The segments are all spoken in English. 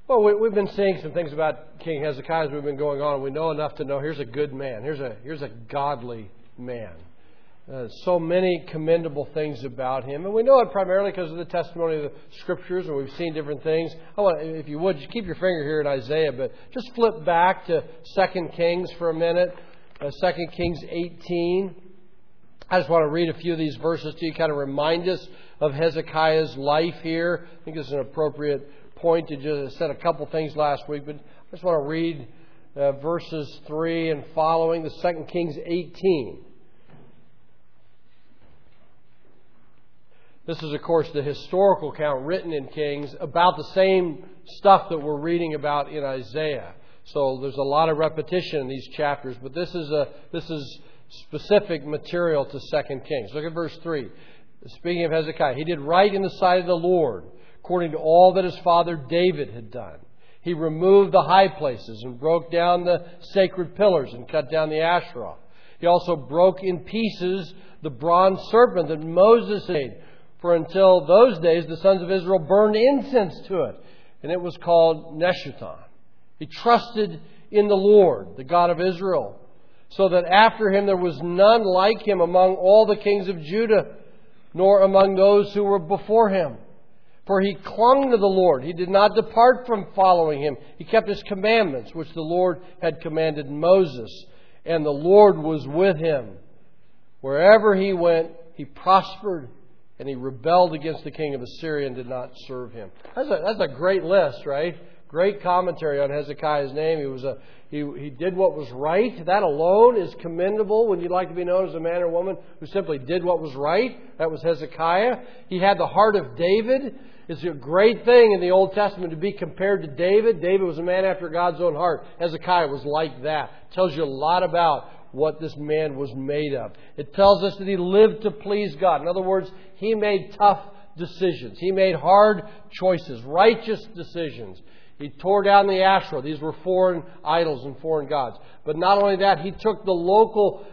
Well, we've been seeing some things about King Hezekiah as we've been going on. We know enough to know here's a good man. Here's a godly man. So many commendable things about him. And we know it primarily because of the testimony of the Scriptures, and we've seen different things. I want, if you would, just keep your finger here in Isaiah, but just flip back to 2 Kings for a minute. 2 Kings 18. I just want to read a few of these verses to you, kind of remind us of Hezekiah's life here. I think it's an appropriate point to just said a couple things last week, but I just want to read verses 3 and following, the 2 Kings 18. This is, of course, the historical account written in Kings about the same stuff that we're reading about in Isaiah. So there's a lot of repetition in these chapters, but this is specific material to 2 Kings. Look at verse 3. Speaking of Hezekiah, he did right in the sight of the Lord, according to all that his father David had done. He removed the high places and broke down the sacred pillars and cut down the Asherah. He also broke in pieces the bronze serpent that Moses made. For until those days, the sons of Israel burned incense to it, and it was called Neshutan. He trusted in the Lord, the God of Israel, so that after him there was none like him among all the kings of Judah, nor among those who were before him. For he clung to the Lord. He did not depart from following him. He kept his commandments, which the Lord had commanded Moses. And the Lord was with him. Wherever he went, he prospered. And he rebelled against the king of Assyria and did not serve him. That's a great list, right? Great commentary on Hezekiah's name. He did what was right. That alone is commendable when you'd like to be known as a man or woman who simply did what was right. That was Hezekiah. He had the heart of David. It's a great thing in the Old Testament to be compared to David. David was a man after God's own heart. Hezekiah was like that. It tells you a lot about what this man was made of. It tells us that he lived to please God. In other words, he made tough decisions. He made hard choices, righteous decisions. He tore down the Asherah. These were foreign idols and foreign gods. But not only that, he took the local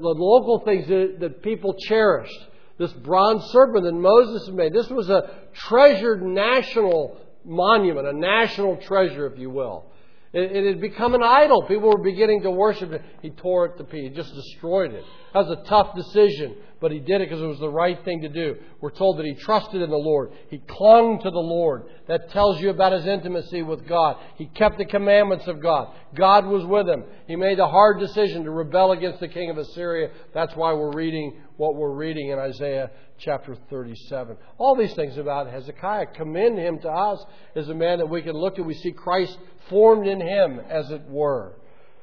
things that people cherished. This bronze serpent that Moses had made. This was a treasured national monument, a national treasure, if you will. It had become an idol. People were beginning to worship it. He tore it to pieces. He just destroyed it. That was a tough decision, but he did it because it was the right thing to do. We're told that he trusted in the Lord. He clung to the Lord. That tells you about his intimacy with God. He kept the commandments of God. God was with him. He made the hard decision to rebel against the king of Assyria. That's why we're reading what we're reading in Isaiah chapter 37. All these things about Hezekiah commend him to us as a man that we can look at. We see Christ formed in him, as it were.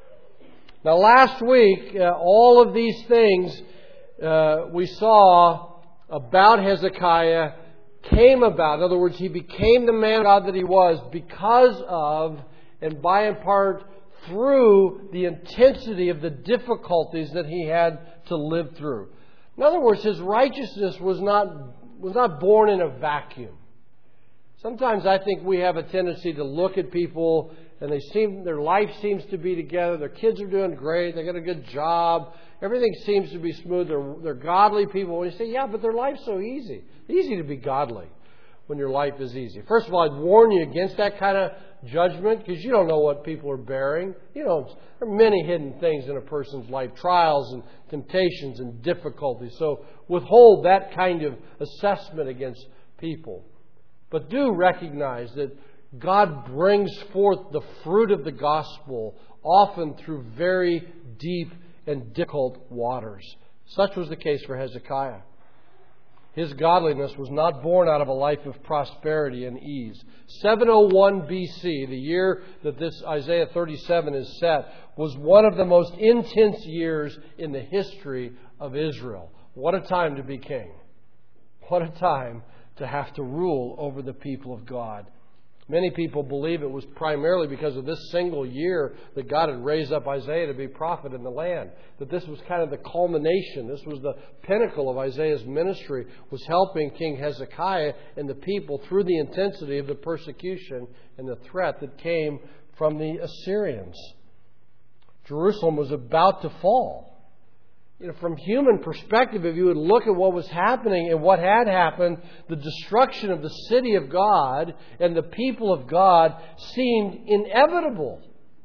Now, last week, all of these things we saw about Hezekiah came about. In other words, he became the man of God that he was because of, and by and part through, the intensity of the difficulties that he had to live through. In other words, his righteousness was not born in a vacuum. Sometimes I think we have a tendency to look at people and their life seems to be together. Their kids are doing great. They got a good job. Everything seems to be smooth. They're godly people. And you say, yeah, but their life's so easy. It's easy to be godly when your life is easy. First of all, I'd warn you against that kind of judgment because you don't know what people are bearing. There are many hidden things in a person's life, trials and temptations and difficulties. So withhold that kind of assessment against people. But do recognize that God brings forth the fruit of the gospel often through very deep and difficult waters. Such was the case for Hezekiah. His godliness was not born out of a life of prosperity and ease. 701 BC, the year that this Isaiah 37 is set, was one of the most intense years in the history of Israel. What a time to be king. What a time to have to rule over the people of God. Many people believe it was primarily because of this single year that God had raised up Isaiah to be prophet in the land. That this was kind of the culmination. This was the pinnacle of Isaiah's ministry, was helping King Hezekiah and the people through the intensity of the persecution and the threat that came from the Assyrians. Jerusalem was about to fall. from human perspective, if you would look at what was happening and what had happened, the destruction of the city of God and the people of God seemed inevitable.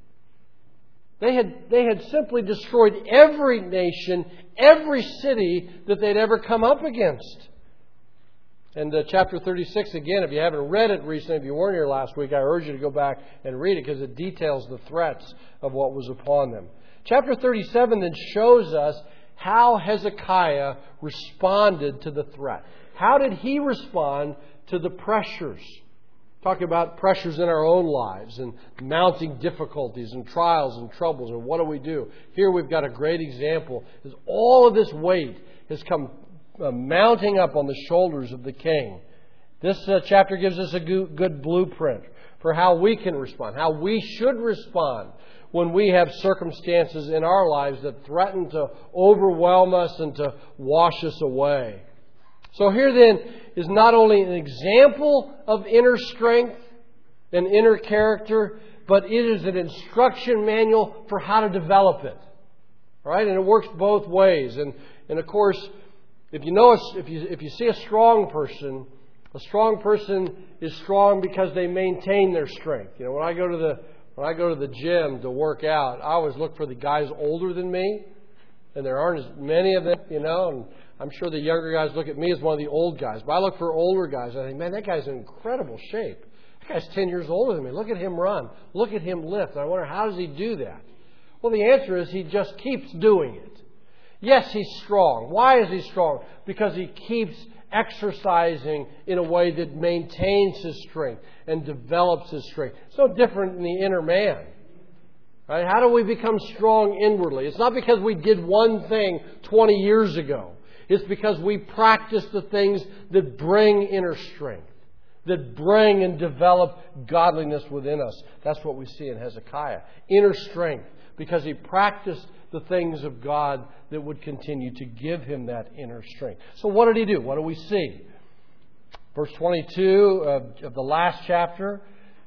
They had simply destroyed every nation, every city that they'd ever come up against. And chapter 36, again, if you haven't read it recently, if you weren't here last week, I urge you to go back and read it because it details the threats of what was upon them. Chapter 37 then shows us how Hezekiah responded to the threat. How did he respond to the pressures? Talking about pressures in our own lives and mounting difficulties and trials and troubles. And what do? Here we've got a great example. As all of this weight has come mounting up on the shoulders of the king. This chapter gives us a good blueprint for how we can respond, how we should respond when we have circumstances in our lives that threaten to overwhelm us and to wash us away. So here then is not only an example of inner strength and inner character, but it is an instruction manual for how to develop it. All right? And it works both ways. And of course, if you see a strong person is strong because they maintain their strength. You know, when I go to the gym to work out, I always look for the guys older than me, and there aren't as many of them, you know, and I'm sure the younger guys look at me as one of the old guys. But I look for older guys. I think, man, that guy's in incredible shape. That guy's 10 years older than me. Look at him run. Look at him lift. And I wonder, how does he do that? Well, the answer is he just keeps doing it. Yes, he's strong. Why is he strong? Because he keeps exercising in a way that maintains his strength and develops his strength. It's no different in the inner man. Right? How do we become strong inwardly? It's not because we did one thing 20 years ago. It's because we practice the things that bring inner strength, that bring and develop godliness within us. That's what we see in Hezekiah. Inner strength, because he practiced the things of God that would continue to give him that inner strength. So what did he do? What do we see? Verse 22 of the last chapter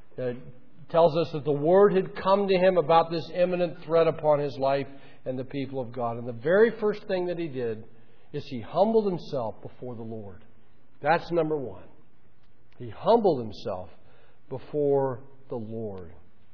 tells us that the word had come to him about this imminent threat upon his life and the people of God. And the very first thing that he did is he humbled himself before the Lord. That's number one. He humbled himself before the Lord.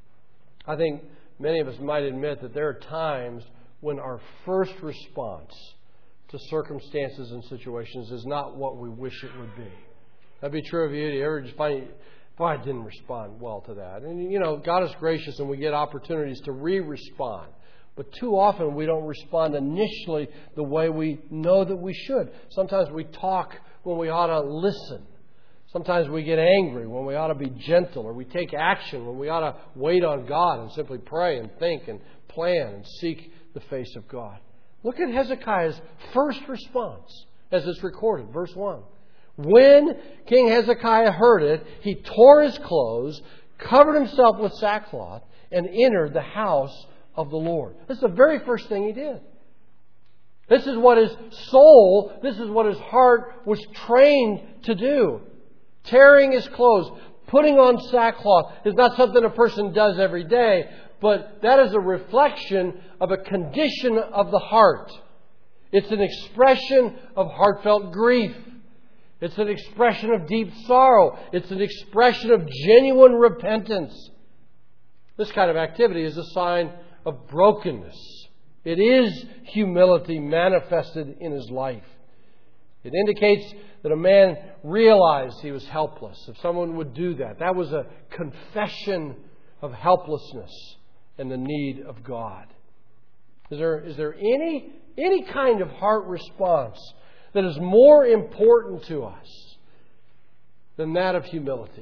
I think many of us might admit that there are times when our first response to circumstances and situations is not what we wish it would be. That'd be true of you. Do you ever just find, boy, I didn't respond well to that? And, you know, God is gracious and we get opportunities to re-respond. But too often we don't respond initially the way we know that we should. Sometimes we talk when we ought to listen. Sometimes we get angry when we ought to be gentle, or we take action when we ought to wait on God and simply pray and think and plan and seek the face of God. Look at Hezekiah's first response as it's recorded, verse 1. When King Hezekiah heard it, he tore his clothes, covered himself with sackcloth, and entered the house of the Lord. This is the very first thing he did. This is what his soul, this is what his heart was trained to do. Tearing his clothes, putting on sackcloth is not something a person does every day, but that is a reflection of a condition of the heart. It's an expression of heartfelt grief. It's an expression of deep sorrow. It's an expression of genuine repentance. This kind of activity is a sign of brokenness. It is humility manifested in his life. It indicates that a man realized he was helpless. If someone would do that, that was a confession of helplessness and the need of God. Is there any kind of heart response that is more important to us than that of humility?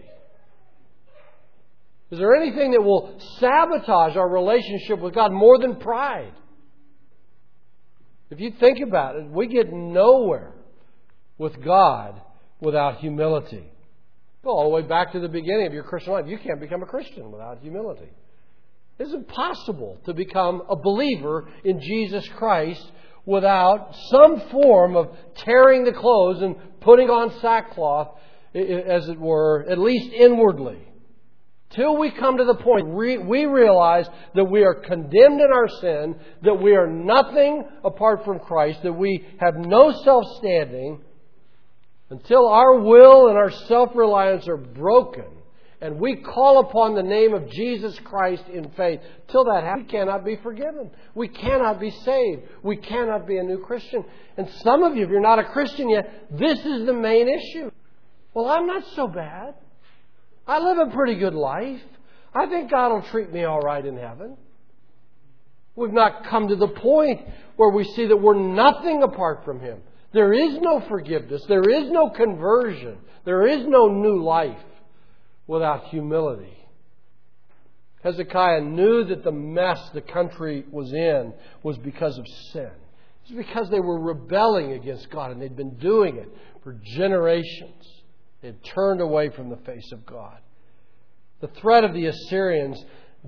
Is there anything that will sabotage our relationship with God more than pride? If you think about it, we get nowhere with God without humility. Go all the way back to the beginning of your Christian life. You can't become a Christian without humility. It's impossible to become a believer in Jesus Christ without some form of tearing the clothes and putting on sackcloth, as it were, at least inwardly. Till we come to the point we realize that we are condemned in our sin, that we are nothing apart from Christ, that we have no self-standing, until our will and our self-reliance are broken, and we call upon the name of Jesus Christ in faith, till that happens, we cannot be forgiven. We cannot be saved. We cannot be a new Christian. And some of you, if you're not a Christian yet, this is the main issue. Well, I'm not so bad. I live a pretty good life. I think God will treat me all right in heaven. We've not come to the point where we see that we're nothing apart from Him. There is no forgiveness. There is no conversion. There is no new life without humility. Hezekiah knew that the mess the country was in was because of sin. It's because they were rebelling against God, and they'd been doing it for generations. They had turned away from the face of God. The threat of the Assyrians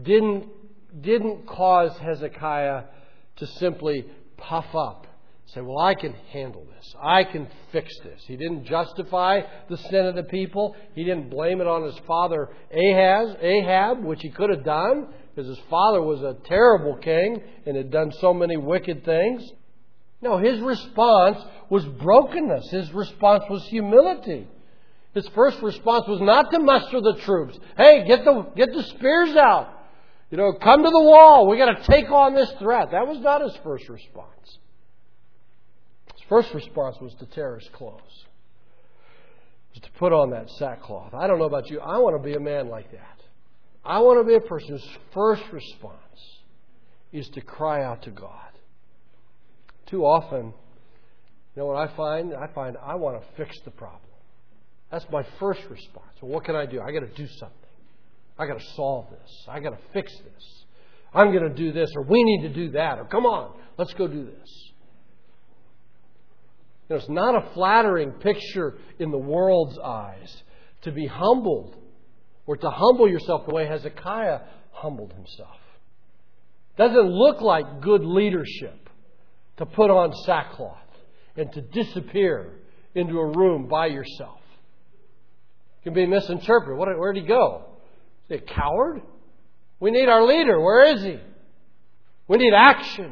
didn't cause Hezekiah to simply puff up. Say, well, I can handle this. I can fix this. He didn't justify the sin of the people. He didn't blame it on his father Ahab, which he could have done, because his father was a terrible king and had done so many wicked things. No, his response was brokenness. His response was humility. His first response was not to muster the troops. Hey, get the spears out. Come to the wall. We got to take on this threat. That was not his first response. First response was to tear his clothes. Was to put on that sackcloth. I don't know about you. I want to be a man like that. I want to be a person whose first response is to cry out to God. Too often, what I find? I want to fix the problem. That's my first response. Well, what can I do? I got to do something. I got to solve this. I got to fix this. I'm going to do this, or we need to do that, or come on, let's go do this. It's not a flattering picture in the world's eyes to be humbled or to humble yourself the way Hezekiah humbled himself. Doesn't look like good leadership to put on sackcloth and to disappear into a room by yourself. It can be misinterpreted. Where'd he go? Is he a coward? We need our leader. Where is he? We need action.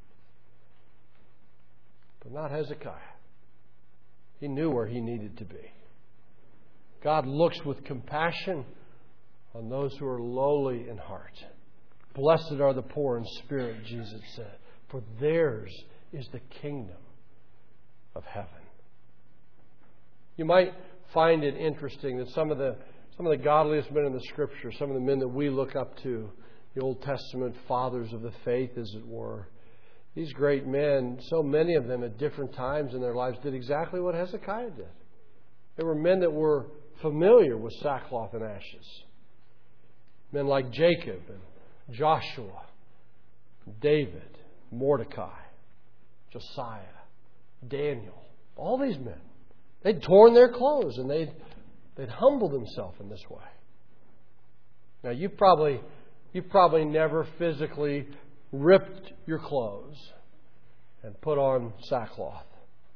But not Hezekiah. He knew where he needed to be. God looks with compassion on those who are lowly in heart. Blessed are the poor in spirit, Jesus said, for theirs is the kingdom of heaven. You might find it interesting that some of the godliest men in the Scripture, some of the men that we look up to, the Old Testament fathers of the faith, as it were, these great men, so many of them at different times in their lives did exactly what Hezekiah did. They were men that were familiar with sackcloth and ashes. Men like Jacob and Joshua, David, Mordecai, Josiah, Daniel. All these men. They'd torn their clothes and they'd humbled themselves in this way. Now you've probably never physically ripped your clothes and put on sackcloth.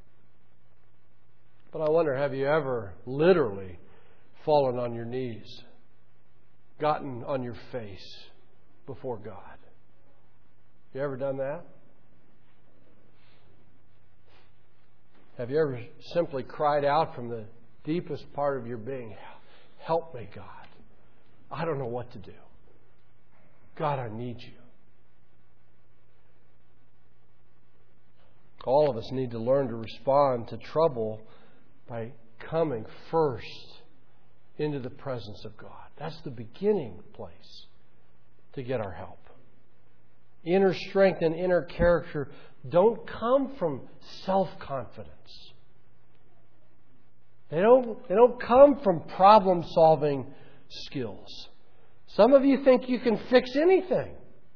But I wonder, have you ever literally fallen on your knees, gotten on your face before God? You ever done that? Have you ever simply cried out from the deepest part of your being, help me, God. I don't know what to do. God, I need you. All of us need to learn to respond to trouble by coming first into the presence of God. That's the beginning place to get our help. Inner strength and inner character don't come from self-confidence. They don't come from problem-solving skills. Some of you think you can fix anything.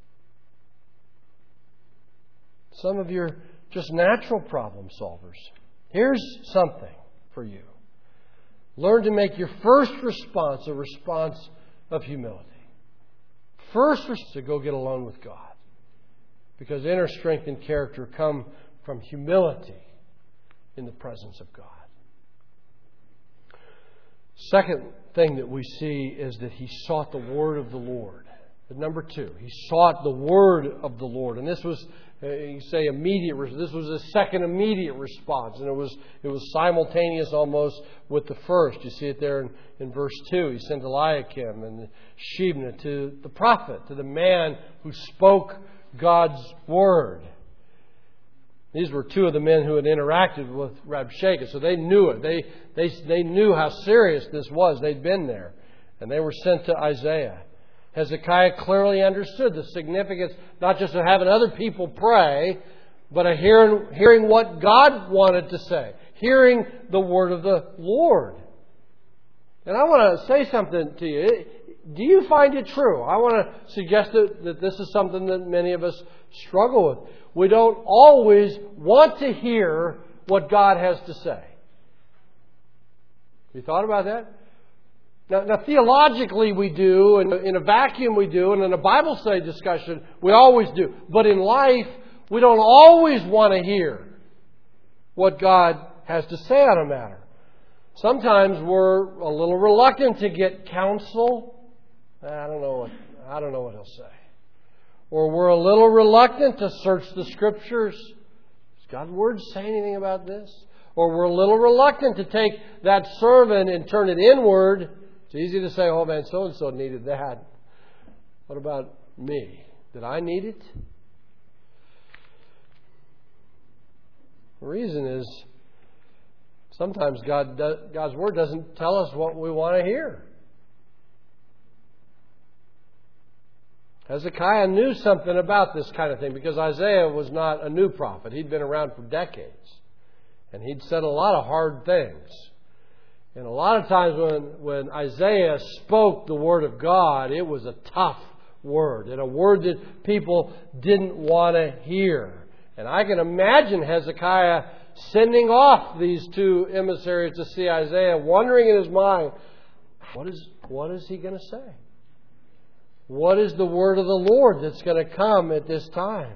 Some of you are just natural problem solvers. Here's something for you. Learn to make your first response a response of humility. First is to go get alone with God. Because inner strength and character come from humility in the presence of God. Second thing that we see is that he sought the word of the Lord. But number two, he sought the word of the Lord. And this was, you say immediate, this was a second immediate response. And it was simultaneous almost with the first. You see it there in verse 2. He sent Eliakim and Shebna to the prophet, to the man who spoke God's word. These were two of the men who had interacted with Rabshakeh, so they knew it. They knew how serious this was. They'd been there. And they were sent to Isaiah. Hezekiah clearly understood the significance not just of having other people pray, but of hearing what God wanted to say. Hearing the word of the Lord. And I want to say something to you. Do you find it true? I want to suggest that this is something that many of us struggle with. We don't always want to hear what God has to say. Have you thought about that? Now, theologically we do, and in a vacuum we do, and in a Bible study discussion we always do. But in life, we don't always want to hear what God has to say on a matter. Sometimes we're a little reluctant to get counsel. I don't know what he'll say. Or we're a little reluctant to search the Scriptures. Does God's Word say anything about this? Or we're a little reluctant to take that sermon and turn it inward. It's easy to say, oh man, so-and-so needed that. What about me? Did I need it? The reason is sometimes God's Word doesn't tell us what we want to hear. Hezekiah knew something about this kind of thing because Isaiah was not a new prophet. He'd been around for decades. And he'd said a lot of hard things. And a lot of times when Isaiah spoke the word of God, it was a tough word. And a word that people didn't want to hear. And I can imagine Hezekiah sending off these two emissaries to see Isaiah, wondering in his mind, what is he going to say? What is the word of the Lord that's going to come at this time?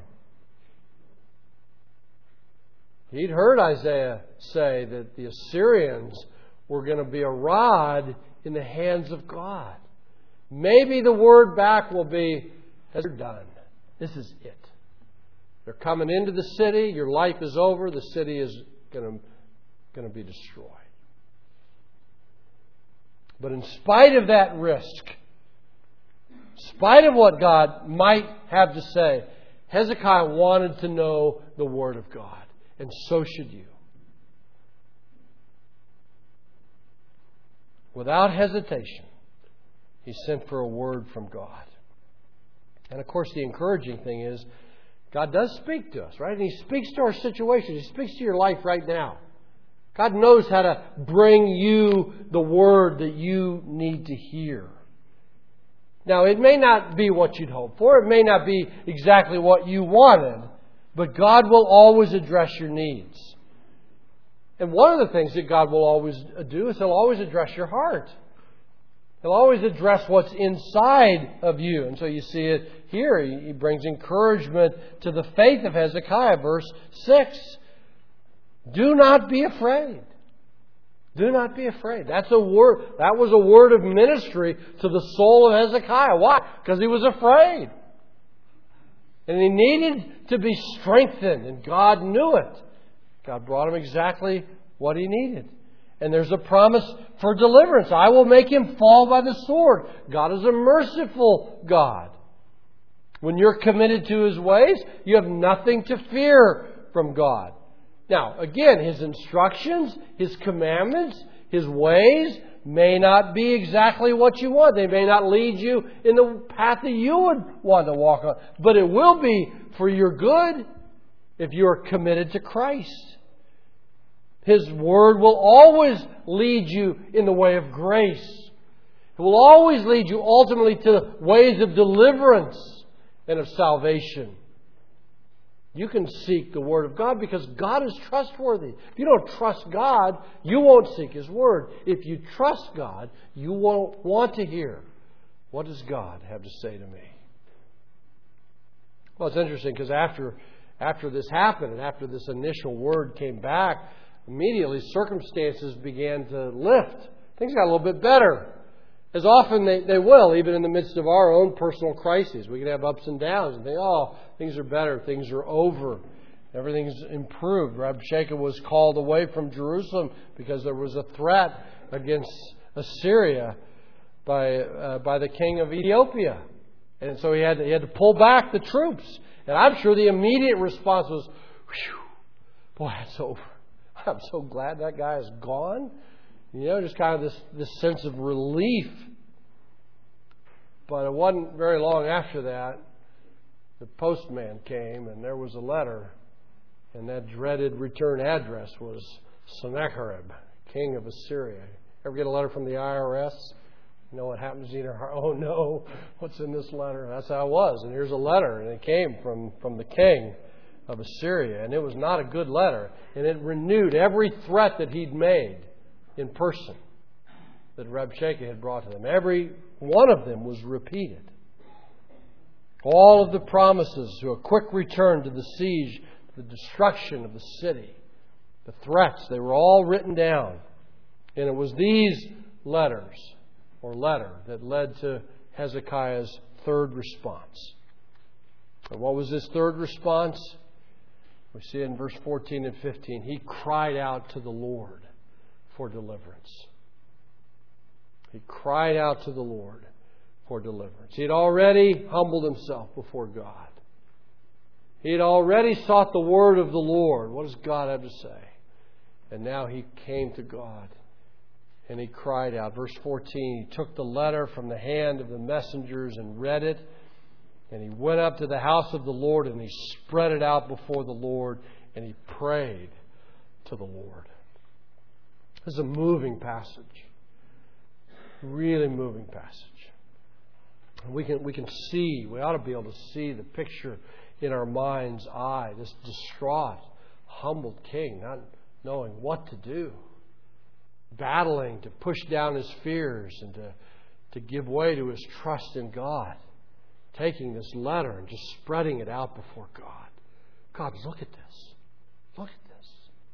He'd heard Isaiah say that the Assyrians were going to be a rod in the hands of God. Maybe the word back will be, they're done. This is it. They're coming into the city. Your life is over. The city is going to be destroyed. But in spite of that risk, in spite of what God might have to say, Hezekiah wanted to know the Word of God. And so should you. Without hesitation, he sent for a word from God. And of course, the encouraging thing is, God does speak to us, right? And He speaks to our situation. He speaks to your life right now. God knows how to bring you the word that you need to hear. Now, it may not be what you'd hoped for. It may not be exactly what you wanted. But God will always address your needs. And one of the things that God will always do is He'll always address your heart. He'll always address what's inside of you. And so you see it here. He brings encouragement to the faith of Hezekiah. Verse 6. Do not be afraid. Do not be afraid. That's a word. That was a word of ministry to the soul of Hezekiah. Why? Because he was afraid. And he needed to be strengthened. And God knew it. God brought him exactly what he needed. And there's a promise for deliverance. I will make him fall by the sword. God is a merciful God. When you're committed to His ways, you have nothing to fear from God. Now, again, His instructions, His commandments, His ways may not be exactly what you want. They may not lead you in the path that you would want to walk on. But it will be for your good if you are committed to Christ. His Word will always lead you in the way of grace. It will always lead you ultimately to ways of deliverance and of salvation. You can seek the Word of God because God is trustworthy. If you don't trust God, you won't seek His Word. If you trust God, you won't want to hear, what does God have to say to me? Well, it's interesting because after this happened and after this initial word came back, immediately circumstances began to lift things got a little bit better. As often they will, even in the midst of our own personal crises. We can have ups and downs and think, oh, things are better, things are over, everything's improved. Rabshakeh was called away from Jerusalem because there was a threat against Assyria by the king of Ethiopia. And so he had to pull back the troops. And I'm sure the immediate response was, whew, boy, that's over. I'm so glad that guy is gone. Just kind of this sense of relief. But it wasn't very long after that, the postman came and there was a letter. And that dreaded return address was Sennacherib, king of Assyria. Ever get a letter from the IRS? You know what happens in your heart? Oh no, what's in this letter? That's how it was. And here's a letter, and it came from the king of Assyria. And it was not a good letter. And it renewed every threat that he'd made in person that Rabshakeh had brought to them. Every one of them was repeated. All of the promises to a quick return to the siege, the destruction of the city, the threats, they were all written down. And it was these letter that led to Hezekiah's third response. And what was his third response? We see it in verse 14 and 15. He cried out to the Lord for deliverance. He cried out to the Lord for deliverance. He had already humbled himself before God. He had already sought the word of the Lord. What does God have to say? And now he came to God and he cried out. Verse 14, he took the letter from the hand of the messengers and read it. And he went up to the house of the Lord and he spread it out before the Lord and he prayed to the Lord. This is a moving passage. Really moving passage. We ought to be able to see the picture in our mind's eye. This distraught, humbled king, not knowing what to do. Battling to push down his fears and to give way to his trust in God. Taking this letter and just spreading it out before God. God, look at this. Look at this.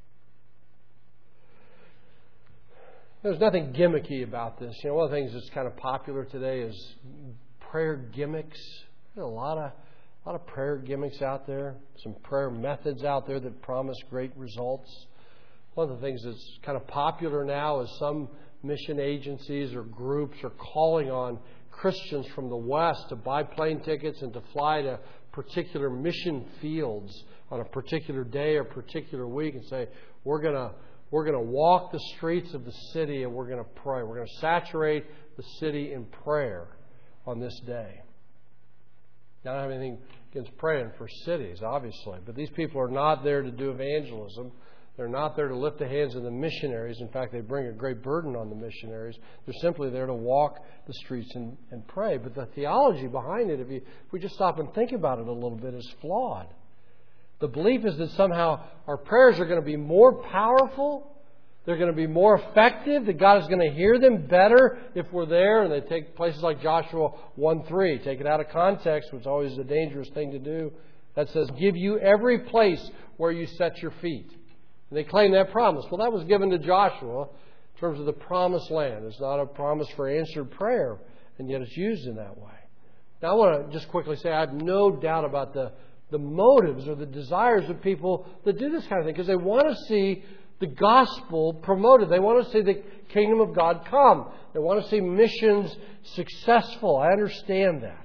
There's nothing gimmicky about this. One of the things that's kind of popular today is prayer gimmicks. There's a lot of prayer gimmicks out there. Some prayer methods out there that promise great results. One of the things that's kind of popular now is some mission agencies or groups are calling on Christians from the West to buy plane tickets and to fly to particular mission fields on a particular day or particular week and say, we're going to walk the streets of the city and we're going to pray. We're going to saturate the city in prayer on this day. Now, I don't have anything against praying for cities, obviously, but these people are not there to do evangelism. They're not there to lift the hands of the missionaries. In fact, they bring a great burden on the missionaries. They're simply there to walk the streets and pray. But the theology behind it, if we just stop and think about it a little bit, is flawed. The belief is that somehow our prayers are going to be more powerful. They're going to be more effective. That God is going to hear them better if we're there. And they take places like Joshua 1:3. Take it out of context, which is always a dangerous thing to do. That says, give you every place where you set your feet. And they claim that promise. Well, that was given to Joshua in terms of the promised land. It's not a promise for answered prayer, and yet it's used in that way. Now, I want to just quickly say I have no doubt about the motives or the desires of people that do this kind of thing, because they want to see the gospel promoted. They want to see the kingdom of God come. They want to see missions successful. I understand that.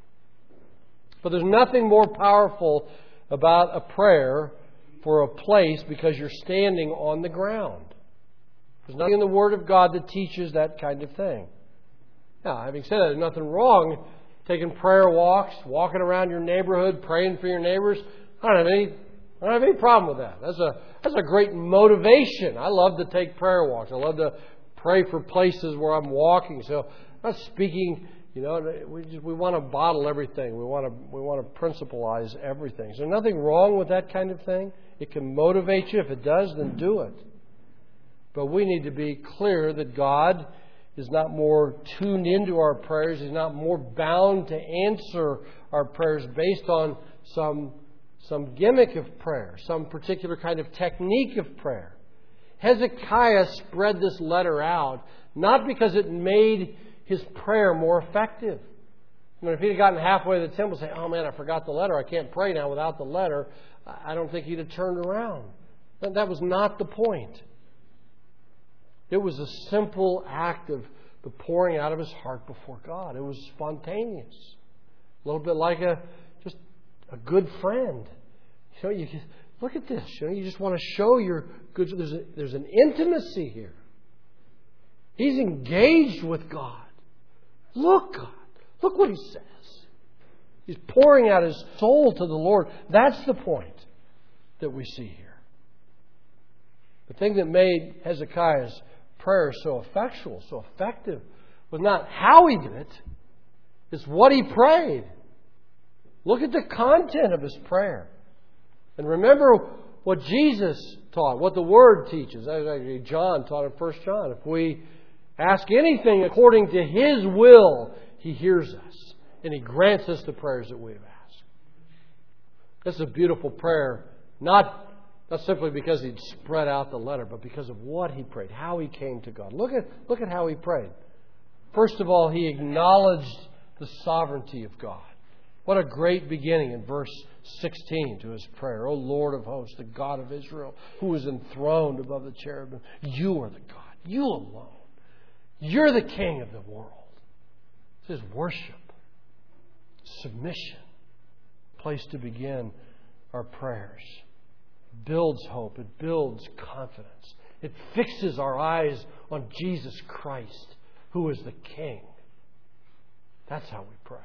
But there's nothing more powerful about a prayer for a place because you're standing on the ground. There's nothing in the Word of God that teaches that kind of thing. Now, having said that, there's nothing wrong taking prayer walks, walking around your neighborhood, praying for your neighbors. I don't have any problem with that. That's a great motivation. I love to take prayer walks. I love to pray for places where I'm walking. So I'm not speaking. We want to bottle everything. We want to principalize everything. Is there nothing wrong with that kind of thing? It can motivate you. If it does, then do it. But we need to be clear that God is not more tuned into our prayers. He's not more bound to answer our prayers based on some gimmick of prayer, some particular kind of technique of prayer. Hezekiah spread this letter out, not because it made his prayer more effective. If he'd have gotten halfway to the temple and said, "Oh man, I forgot the letter. I can't pray now without the letter," I don't think he'd have turned around. That was not the point. It was a simple act of the pouring out of his heart before God. It was spontaneous. A little bit like just a good friend. You look at this. You just want to show your good. There's an intimacy here. He's engaged with God. Look, God. Look what he says. He's pouring out his soul to the Lord. That's the point that we see here. The thing that made Hezekiah's prayer so effectual, so effective, was not how he did it. It's what he prayed. Look at the content of his prayer. And remember what Jesus taught, what the Word teaches. Actually, John taught in 1 John. If we ask anything according to His will, He hears us. And He grants us the prayers that we have asked. This is a beautiful prayer, not simply because he'd spread out the letter, but because of what he prayed, how he came to God. Look at how he prayed. First of all, he acknowledged the sovereignty of God. What a great beginning in verse 16 to his prayer. O Lord of hosts, the God of Israel, who is enthroned above the cherubim. You are the God. You alone. You're the King of the world. This is worship. Submission. Place to begin our prayers. It builds hope. It builds confidence. It fixes our eyes on Jesus Christ, who is the King. That's how we pray.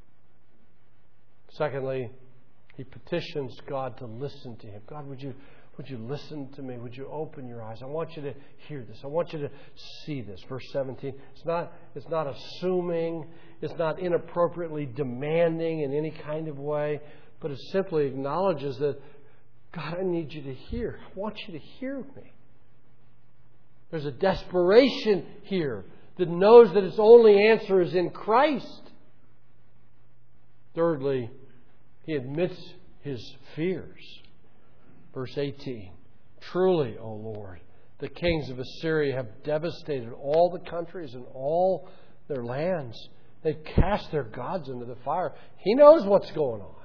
Secondly, he petitions God to listen to him. God, would you listen to me? Would you open your eyes? I want you to hear this. I want you to see this. Verse 17. It's not assuming. It's not inappropriately demanding in any kind of way. But it simply acknowledges that, God, I need you to hear. I want you to hear me. There's a desperation here that knows that its only answer is in Christ. Thirdly, he admits his fears. Verse 18. Truly, O Lord, the kings of Assyria have devastated all the countries and all their lands. They've cast their gods into the fire. He knows what's going on.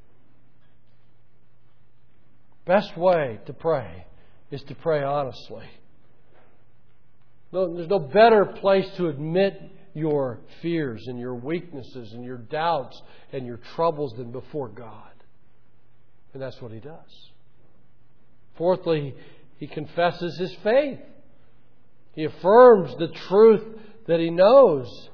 Best way to pray is to pray honestly. There's no better place to admit your fears and your weaknesses and your doubts and your troubles than before God. And that's what he does. Fourthly, he confesses his faith. He affirms the truth that he knows.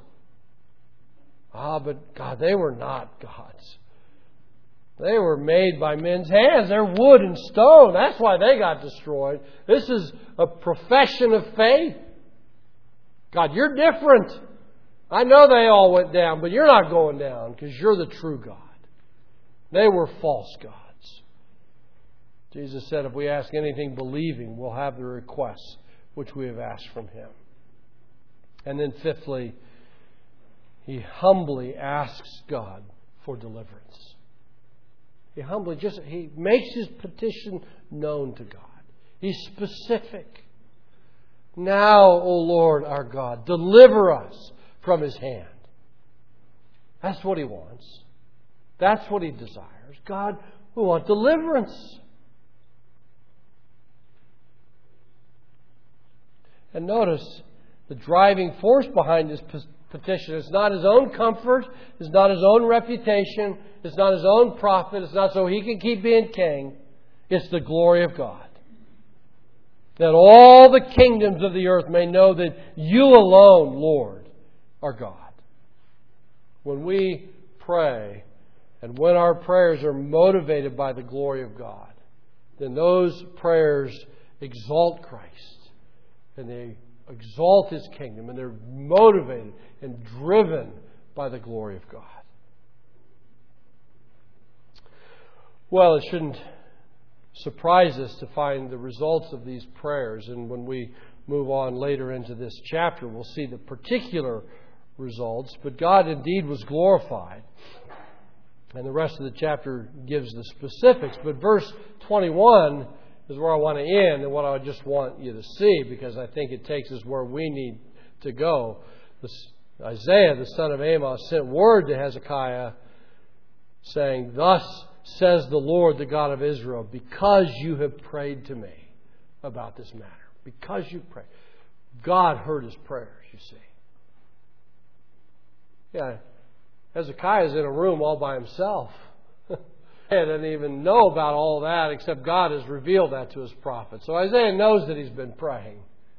But God, they were not gods. They were made by men's hands. They're wood and stone. That's why they got destroyed. This is a profession of faith. God, you're different. I know they all went down, but you're not going down because you're the true God. They were false gods. Jesus said, if we ask anything believing, we'll have the requests which we have asked from Him. And then fifthly, he humbly asks God for deliverance. He makes his petition known to God. He's specific. Now, O Lord our God, deliver us from his hand. That's what he wants. That's what he desires. God, we want deliverance. And notice the driving force behind this petition is not his own comfort, it's not his own reputation, it's not his own profit, it's not so he can keep being king. It's the glory of God. That all the kingdoms of the earth may know that you alone, Lord, are God. When we pray, and when our prayers are motivated by the glory of God, then those prayers exalt Christ. And they exalt His kingdom. And they're motivated and driven by the glory of God. Well, it shouldn't surprise us to find the results of these prayers. And when we move on later into this chapter, we'll see the particular results. But God indeed was glorified. And the rest of the chapter gives the specifics. But verse 21 is where I want to end and what I just want you to see, because I think it takes us where we need to go. Isaiah, the son of Amos, sent word to Hezekiah saying, "Thus says the Lord, the God of Israel, because you have prayed to me about this matter." Because you prayed. God heard his prayers, you see. Yeah, Hezekiah's in a room all by himself. He doesn't even know about all that, except God has revealed that to his prophet. So Isaiah knows that he's been praying.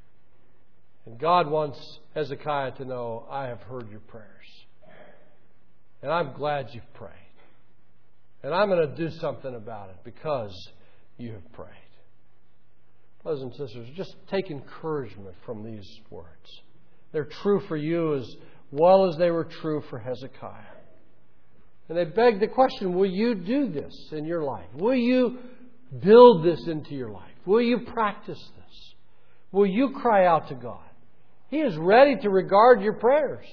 And God wants Hezekiah to know, I have heard your prayers. And I'm glad you've prayed. And I'm going to do something about it because you have prayed. Brothers and sisters, just take encouragement from these words. They're true for you as well as they were true for Hezekiah. And they beg the question, will you do this in your life? Will you build this into your life? Will you practice this? Will you cry out to God? He is ready to regard your prayers.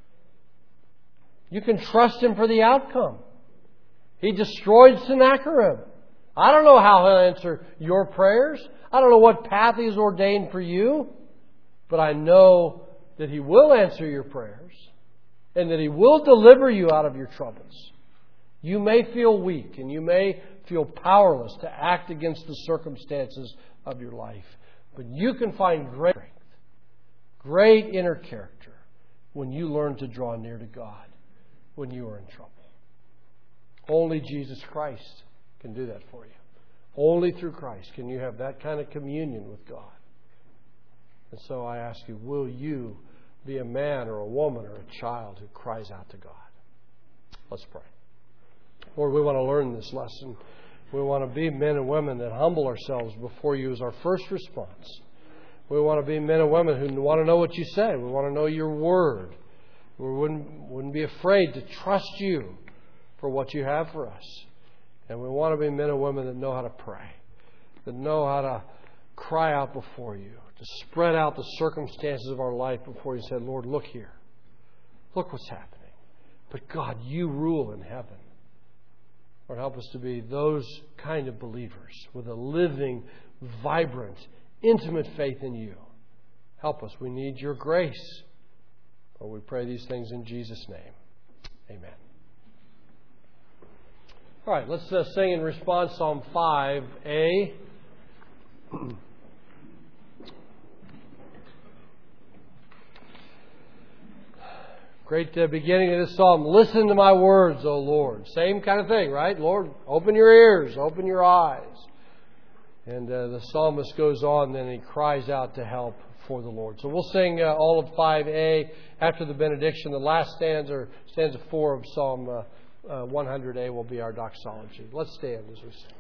You can trust Him for the outcome. He destroyed Sennacherib. I don't know how He'll answer your prayers. I don't know what path He has ordained for you. But I know that He will answer your prayers and that He will deliver you out of your troubles. You may feel weak and you may feel powerless to act against the circumstances of your life. But you can find great strength, great inner character when you learn to draw near to God when you are in trouble. Only Jesus Christ can do that for you. Only through Christ can you have that kind of communion with God. And so I ask you, will you be a man or a woman or a child who cries out to God? Let's pray. Lord, we want to learn this lesson. We want to be men and women that humble ourselves before you as our first response. We want to be men and women who want to know what you say. We want to know your word. We wouldn't be afraid to trust you for what you have for us. And we want to be men and women that know how to pray, that know how to cry out before you, to spread out the circumstances of our life before you. Say, Lord, look here. Look what's happening. But God, you rule in heaven. Lord, help us to be those kind of believers with a living, vibrant, intimate faith in you. Help us. We need your grace. Lord, we pray these things in Jesus' name. Amen. All right, let's sing in response Psalm 5a. Great beginning of this psalm. Listen to my words, O Lord. Same kind of thing, right? Lord, open your ears, open your eyes. And the psalmist goes on, then he cries out to help for the Lord. So we'll sing all of 5a after the benediction. The last stanza 4 of Psalm 100a will be our doxology. Let's stand as we sing.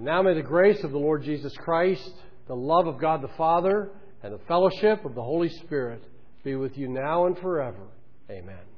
And now may the grace of the Lord Jesus Christ, the love of God the Father, and the fellowship of the Holy Spirit be with you now and forever. Amen.